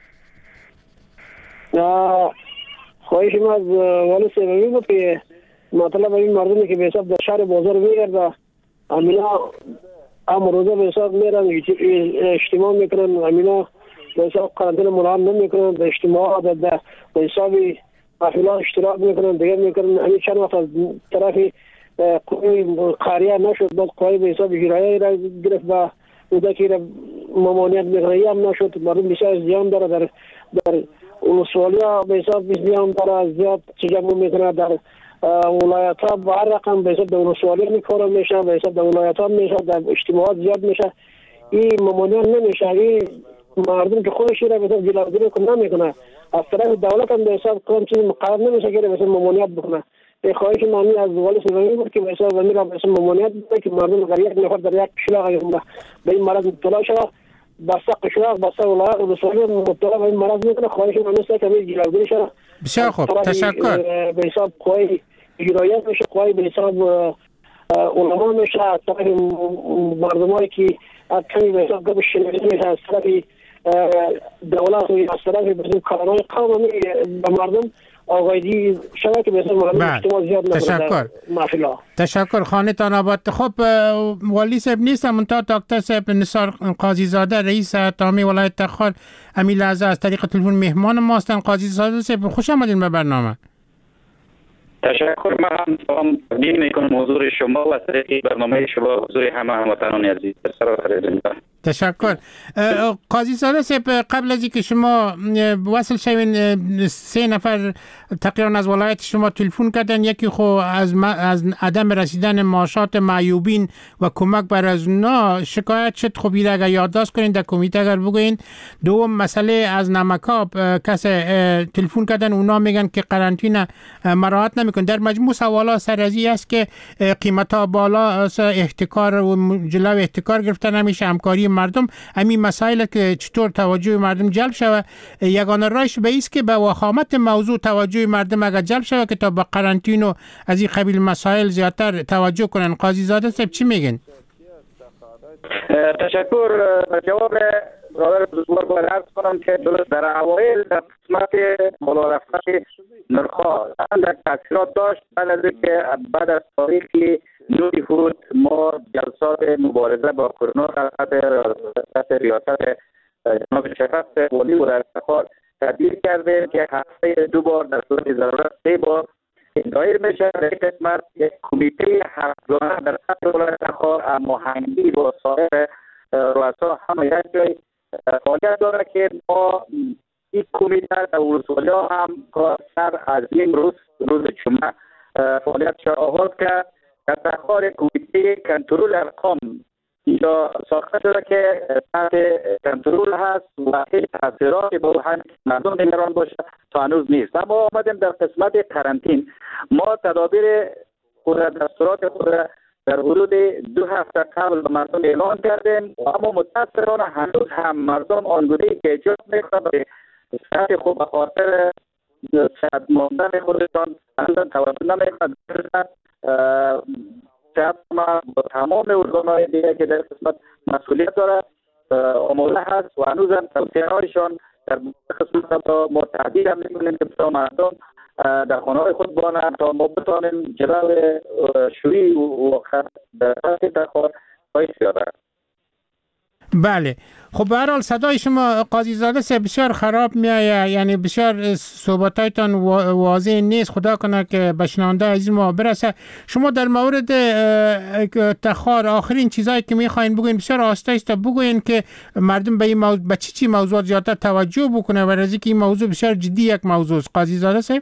خواهش ما از والی سیبایی بود که مطلب این مردمی که به حساب در شهر بازار میگرده امینا امروزه به حساب میرن اجتماع میکنن، امینا به حساب قرنطینه مراعات نمیکنن، به اجتماع به حساب محفلات اشتراک میکنن دیگه میکنن. همین چند وقت از طرف قوی قریه نشد، بعد قوی به حساب جرایه را گرفت و اوده که ممانعت میکنه هم نشد. مردم بسیار زیان داره در در ولسوالی ها به حساب زیان داره، زیاد تجمع میکنه در ولایت ها با هر رقم به حساب در ولسوالی میکاره میشه، به حساب در ولایت ها میشه، در اجتماعات زیاد میشه. این ممانعت نمیشه. این مردم که خودش را به حساب جلوگیری کنه نمیکنه، از طرف دولت هم به حساب کام چیزی مقرر نمیشه که به حساب ممانعت بکنه. به خواهش معنی از والی سیبایی بود که به حساب زمین را به حساب ممانعت بکنه که مردم اگر یک نفر در یک قشلاق به این مرض مبتلا شود، بسته قشلاق بسته ولایت ولسوالی مبتلا به این مرض میکنه. خواهش معنی است که جلوگیری شود. بسیار خوب تشکر. به حساب قوی اجرایت میشه، قوی به حساب علما میشه، از طرف مردمایی که از کمی به حساب گپ شنیده میشه، از طرف دولت و از طرف به کارهای قوم به مردم آگاهی شده که به حساب مردم اجتماع زیاد نکنه. محفلا تشکر. خانه تان آباد. خب والی صاحب نیستم، منتها دکتر صاحب نثار قاضی زاده رئیس اتامی ولایت تخار امی لحظه از طریق تلفن مهمان ما هستن. قاضی زاده صاحب خوش آمدین به برنامه. تشکر. من هم سلام تقدیم میکنم حضور شما و طریق برنامه شما حضور همه هموطنان عزیز. تشکر. قاضی زاده صاحب قبل از اینکه شما وصل شوین سه نفر تقریبا از ولایت شما تلفن کردن. یکی خو از از عدم رسیدن معاشات معیوبین و کمک بر از اونا شکایت شد. خب این اگر یادداشت کنین در کمیته اگر بگوین. دوم مسئله از نمکاب کس تلفن کردن، اونا میگن که قرنطینه مراعات نمیکن. در مجموع سوالا سر از است که قیمتا بالا، احتکار و جلو احتکار گرفته نمیشه، همکاری مردم همین مسائل که چطور توجه مردم جلب شود. یگانه راهش به است که به وخامت موضوع توجه مردم اگر جلب شود که تا به قرنطینه و از این قبیل مسائل زیادتر توجه کنن. قاضی زاده صاحب چی میگن؟ تشکر. جواب برادر بزرگوار باید عرض کنم که درست در اوایل در قسمت بالا رفتن نرخ‌ها اندک تاثیرات داشت. بعد از اینکه بعد از تاریخی نوری فود ما جلسات مبارزه با کرونا تحت ریاست جناب شفقت والی و در افتخار تدبیر کرده که هفته دو بار در صورت ضرورت سه بار دایر میشه. در این قسمت یک کمیته هفتگانه در سطح ولایت افتخار هماهنگی با سایر رؤسا هم یک جای فعالیت داره که ما این کمیته در ولسوالی ها هم سر از این روز روز جمعه فعالیت شا آغاز کرد. در تخار کمیته کنترل ارقام اینجا ساخته شده که تحت کنترل هست و هیچ تاثیرات با هم مردم نگران باشه تا هنوز نیست. اما آمدیم در قسمت قرنطین ما تدابیر خود دستورات خود در حدود دو هفته قبل به مردم اعلان کردیم و اما متاسفانه هنوز هم مردم آنگونه‌ای که ایجاد میکنه به صحت خود به خاطر صحت ماندن خودشان هنوز توجه نمیکنه. صحت ما با تمام ارگان‌های دیگه که در قسمت مسئولیت داره آماده هست و هنوز هم توصیه‌هایشان در قسمت با ما تهدید هم میکنیم که بسیار مردم در خانه های خود بانند تا ما بتانیم جلو شوری و در سطح تخار باید بیاده. بله. خب به هر حال صدای شما قاضی زاده سه بسیار خراب میآید، یعنی بسیار صحبتایتان واضح نیست. خدا کنه که به شنونده عزیز ما برسه. شما در مورد تخار آخرین چیزایی که میخواین بگوین بسیار آسته است، بگوین که مردم به این موضوع به چی چی موضوعات زیادتر توجه بکنه و از اینکه این موضوع بسیار جدی یک موضوع است. قاضی زاده سه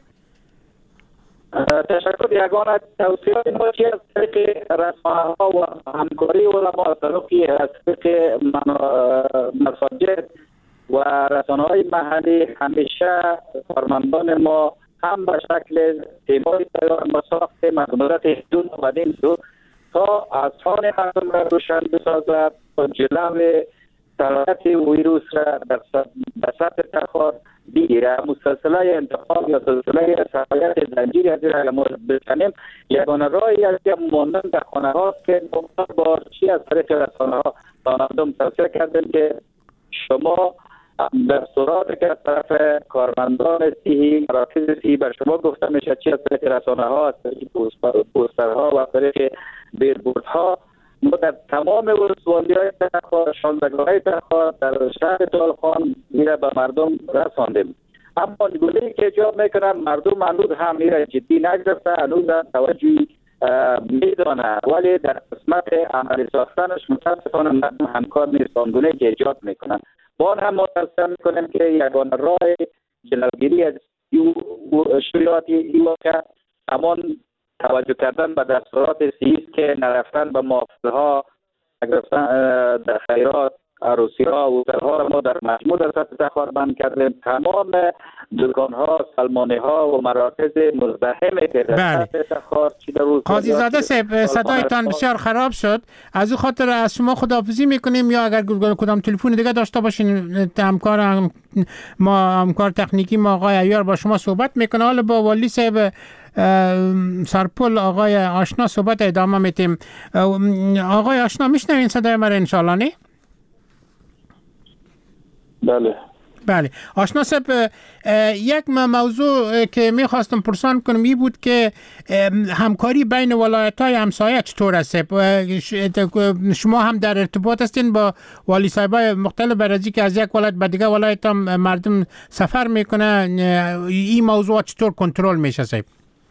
تشکر. یگانه توصیات ما چی از طریق رسانه‌ها و همکاری علما از طریق مساجد و رسانه‌های محلی همیشه کارمندان ما هم به شکل تیماری تیار ما ساخته مقدرات حدود آمدیم دو تا اذهان مردم را روشن بسازد و جلو سرایت ویروس را در سطح تخار بگیره. مسلسله انتقال یا سلسله سرایت زنجیری از این ما بکنیم. یگانه راهی از که ماندن در خانه هاست که مختار با چی از طریق رسانه ها تا مردم توصیه کردیم که شما دستورات که از طرف کارمندان صحی مراکز صحی بر شما گفته میشه چی از طریق رسانه ها، از طریق پوسترها و از طریق بیلبوردها ما در تمام ولسوالی های تخار شانزدگان های تخار در شهر دالخان میره به مردم رساندیم. اما گونه که ایجاد میکنن مردم هنوز هم میره جدی نگرفته، هنوز هم توجهی میدانه، ولی در قسمت عملی ساختنش متاسفانه مردم همکار نیست. گونه که ایجاد میکنن با آن هم متاسف میکنیم که یگانه راه جلوگیری از شریعاتی این واقع همان توجه کردن به دستورات صحی که نرفتن به محافظه ها، نرفتن در خیرات، عروسی ها و درها را ما در مجموع در سطح تخار بند کردیم. تمام دکان ها، سلمانی ها و مراکز مزدحم که در سطح تخار چی در روز قاضی زاده صاحب صدایتان بسیار خراب شد. از او خاطر از شما خداحافظی میکنیم، یا اگر کدام تلفن دیگه داشته باشین همکار هم ما همکار تکنیکی ما آقای عیار با شما صحبت میکنه. حالا با والی صاحب سرپل آقای آشنا صحبت ادامه میتیم. آقای آشنا میشنوین صدای من انشالله نه؟ بله بله. آشنا صاحب یک موضوع که میخواستم پرسان کنم این بود که همکاری بین ولایت های همسایه چطور است؟ شما هم در ارتباط هستین با والی صاحبای مختلف برای که از یک ولایت به دیگه ولایت هم مردم سفر میکنه، این موضوع چطور کنترل میشه صاحب؟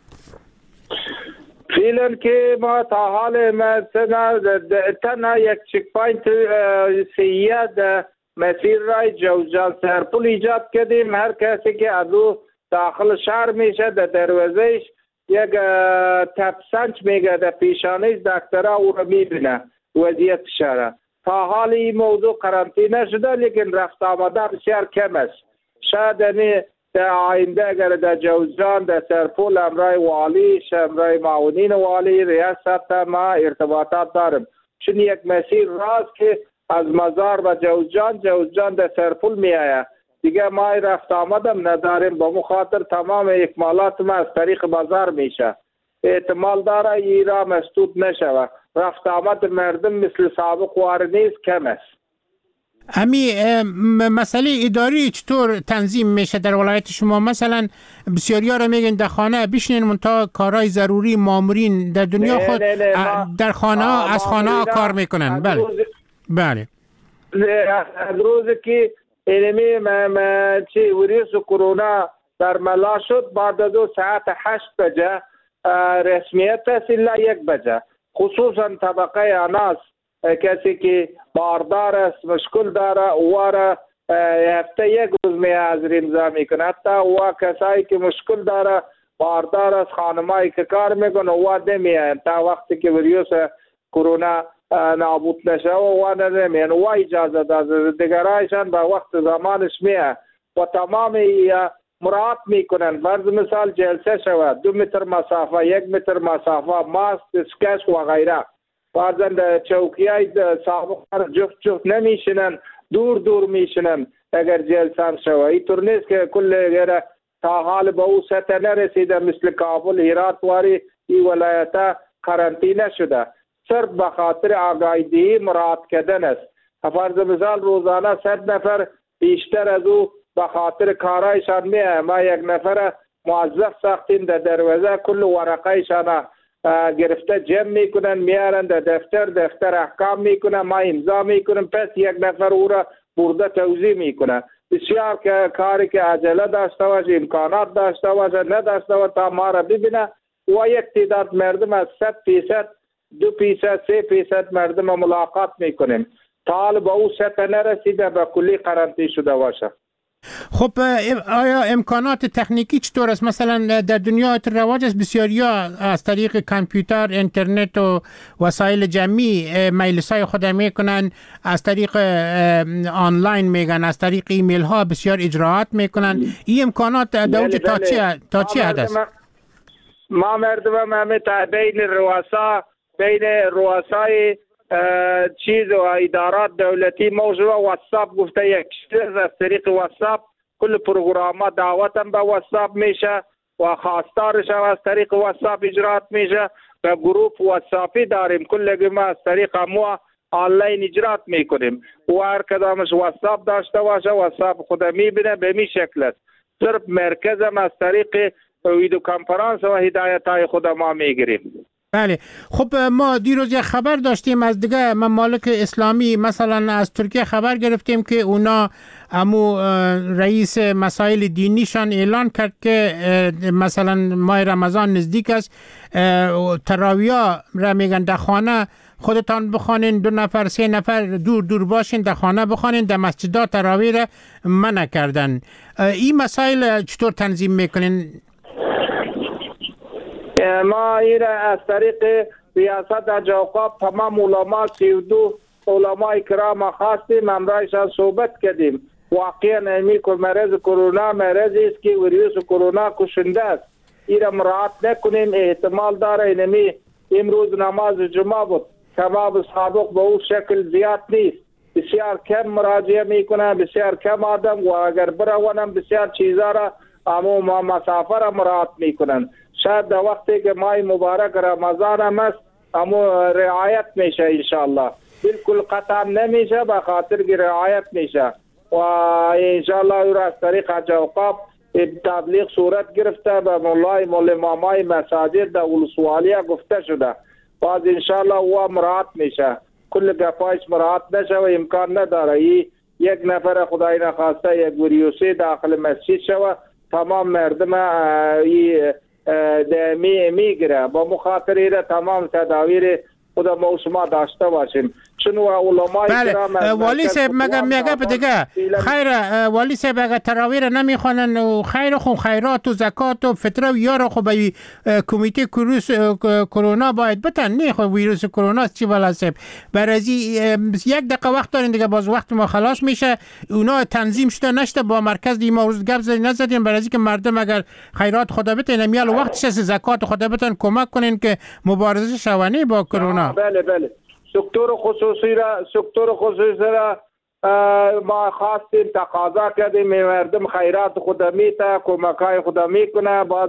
فعلا که ما تا حال مثلا تنها یک چک پوینت سیاد مسیر رای جوزجان سرپل ایجاد کردیم. هر کسی که از او داخل شهر میشه در دروازهش یک تپسنج میگه در پیشانه دکترها او رو میبینه وضعیت شهر. تا حال این موضوع قرنطینه شده لیکن رفت آمده بسیار کم است. شاید در آینده اگر در جوزجان در سرپل امرای والی امرای معاونین والی ریاست ما ارتباطات دارم، چون یک مسیر راست که از مزار و جوزجان، جوزجان در سرپل می آید. دیگه ما رفت آمدم نداریم، با مخاطر تمام اکمالات ما از طریق بازار میشه. احتمال داره ایران مسدود نشود. رفت آمد مردم مثل سابق وار نیست، کم است. امی مسئله اداری چطور تنظیم میشه در ولایت شما؟ مثلا بسیاری ها را میگن در خانه بشینین منتها کارهای ضروری مامورین در دنیا نه خود نه نه در خانه ها از خانه ها کار میکنن. بله بله از روزی که اینمی چی ویروس کرونا در ملا شد، بعد دو ساعت هشت بجه رسمیت است الا یک بجه، خصوصا طبقه اناس کسی که باردار است، مشکل داره، واره هفته یک روز می حاضر امضا میکنه. حتی و کسایی که مشکل داره، باردار است، خانمایی که کار میکنه و نمیان تا وقتی که ویروس کرونا نابود نشه و نمیان و اجازه داده دیگرایشان به وقت زمانش میه و تمام مراعات میکنن. فرض مثال جلسه شود، دو متر مسافه، یک متر مسافه، ماسک، اسکش و غیره. بعضا چوکی های سابق جفت جفت نمیشنن، دور دور میشنن اگر جلسه شود. اینطور نیست که کل غیره تا حال به او سطح نرسیده مثل کابل، هرات واری این ولایت قرنطینه شده. صرف به خاطر آگاهی مراعات کردن است. فرض مثال روزانه صد نفر بیشتر از او به خاطر کارایشان میه. ما یک نفر موظف ساختیم در دروازه، کل ورقایشان گرفته جمع میکنن میارن در دفتر، دفتر احکام میکنن، ما امضا میکنن، پس یک نفر او را برده توضیح میکنن. بسیار که کاری که عجله داشته باشه، امکانات داشته باشه، نداشته باشه تا ما را ببینه و یک تعداد مردم از صد فیصد دو فیصد سه فیصد مردم ملاقات میکنیم تا حال به او سطح نرسیده به کلی قرنطینه شده باشه. خب آیا امکانات تکنیکی چطور است؟ مثلا در دنیا رواج است، بسیاری ها از طریق کامپیوتر، اینترنت و وسایل جمعی مجلسای خود میکنن، از طریق آنلاین میگن، از طریق ایمیل ها بسیار اجراعات میکنن. این امکانات دوجه تا چی تا چی حد است؟ ما مردم همه تا بین رؤسا بین رؤسای چیز و ادارات دولتی موضوع واتساپ گفته یک چیز، از طریق واتساپ کل پروگرام دعوت هم به واتساپ میشه و خواستارش هم از طریق واتساپ اجرات میشه. و گروپ واتساپی داریم کل ما از طریق ما آنلاین اجرات میکنیم و هر کدامش واتساپ داشته باشه واتساپ خود میبینه به می شکل است. صرف مرکز هم از طریق ویدیو کنفرانس و هدایت های خود ما میگیریم. بله. خب ما دیروز یک خبر داشتیم از دیگه ممالک اسلامی، مثلا از ترکیه خبر گرفتیم که اونا امو رئیس مسائل دینیشان اعلان کرد که مثلا ماه رمضان نزدیک است، تراویح را میگن در خانه خودتان بخوانین، دو نفر سه نفر دور دور باشین در خانه بخوانین، در مسجدها تراویح را منع کردن. این مسائل چطور تنظیم میکنین؟ ما این از طریق ریاست حج اوقاف تمام علما سی و دو علمای کرام خواستیم، همراهشان صحبت کردیم. واقعا امی که مرض کرونا مرضی است که ویروس کرونا کشنده است. این را مراعات نکنیم احتمال داره اینمی امروز نماز جمعه بود، کباب سابق به اون شکل زیاد نیست، بسیار کم مراجعه میکنن، بسیار کم آدم و اگر برونم بسیار چیزا را اما ما مسافر را مراعات میکنن. شاید در وقتی که ماه مبارک رمضان هم است اما رعایت میشه انشاءالله، بالکل قطع نمیشه به خاطر که رعایت میشه و انشاءالله او را از طریق حج اوقاف تبلیغ صورت گرفته به مولای مول امامای مساجد در ولسوالیه گفته شده، باز انشاءالله او مراعات میشه، کل گفایش مراعات نشه و امکان نداره ای یک نفر خدای نخواسته یک ویروسی داخل مسجد شوه تمام مردم ای می میگیره. با مخاطره را تمام تدابیر خود ما شما داشته باشیم. چون علمای بله. والی صاحب مگم میگه دیگه خیر والی صاحب اگر تراویح را نمیخوانن و خیر خو خیرات و زکات و فطره و یارو خو به کمیته کروس کرونا باید بتن، نه خو ویروس کرونا چی والا صاحب برازی یک دقیقه وقت دارین دیگه، باز وقت ما خلاص میشه. اونا تنظیم شده نشته با مرکز دی ما روز گپ زدین نزدین برازی که مردم اگر خیرات خدا بتن میال وقتش از زکات خدا بتن کمک کنین که مبارزه شوانی با کرونا. بله بله سکتور خصوصی را سکتور خصوصی را ما خواستیم تقاضا کردیم مردم خیرات خود میته کمکای خود میکنه بعض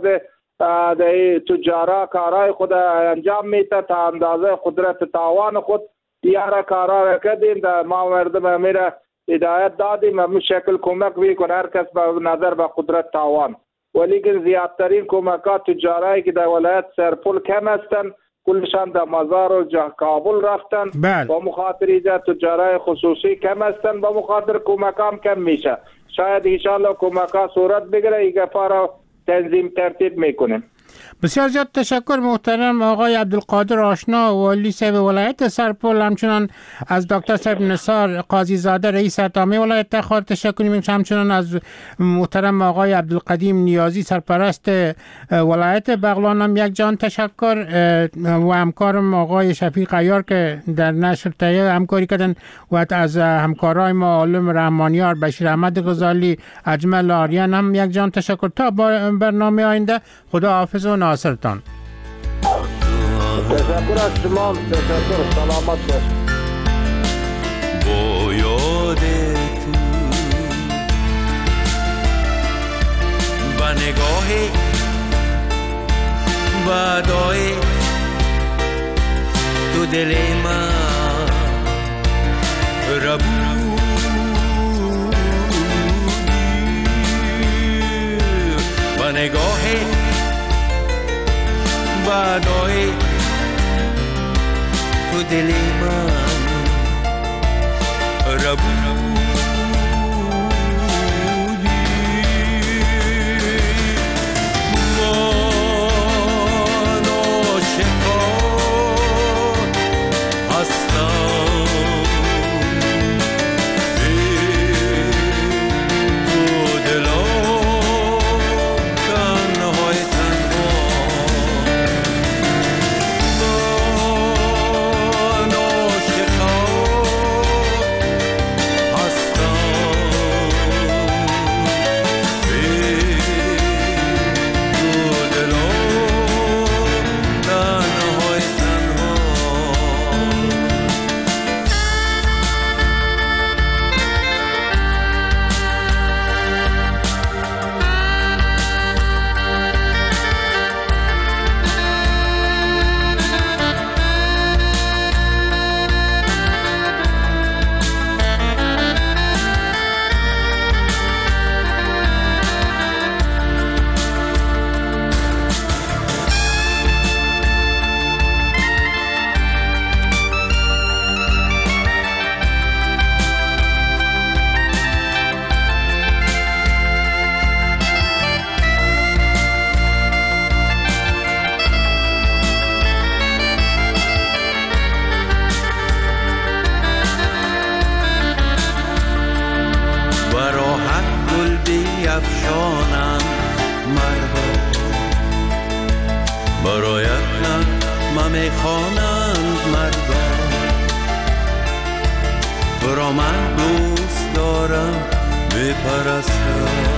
تجارا کارای خود انجام میته تا اندازه قدرت تاوان خود دیاره کارا را کردیم در ما مردم میره هدایت دادیم همون شکل کمک بیکنه هر کس به نظر به قدرت تاوان ولیکن زیادترین کمکات تجارایی که در ولایت سرپل کم هستند کلشان در مزار و کابل رفتن با مخاطر ایجا تجارای خصوصی کم هستن با مخاطر کمکام کم میشه شاید انشاءالله کمکا صورت بگیره ایگه پارا تنظیم ترتیب میکنیم. بسیار زیاد تشکر محترم آقای عبدالقادر آشنا والی صاحب ولایت سرپل، همچنان از دکتر صاحب نثار قاضی زاده رئیس اتامی ولایت تخار تشکر می‌کنیم، همچنان از محترم آقای عبدالقدیم نیازی سرپرست ولایت بغلان هم یک جان تشکر و همکارم آقای شفیق عیار که در نشر تهیه همکاری کردن و از همکارای ما عالم رحمانیار بشیر احمد غزالی اجمل آریان هم یک جان تشکر. تا برنامه آینده خدا حافظ و ناصرتان. تشکر از شما، تشکر، سلامت باش. با یاد تو و نگاه بعدای تو دل من ربودی و نگاه بعدای تو دل من ربودی من عاشقا هستم تو دلا تنهای تنها من عاشقا هستم تو دلا تنهای تنها. براحت گل بیفشانند مردا برایت نغمه میخوانند مردا تو را من دوست دارم بپرستم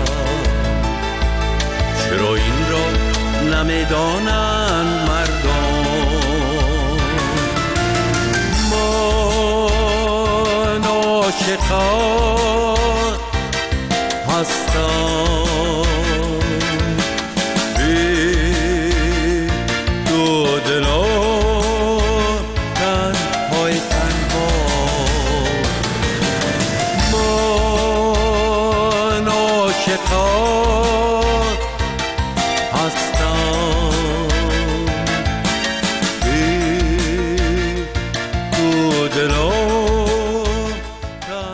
چرا این را نمیدانند مردان. من عاشقا هستم بی دو دلا تنهای تنها. من عاشقا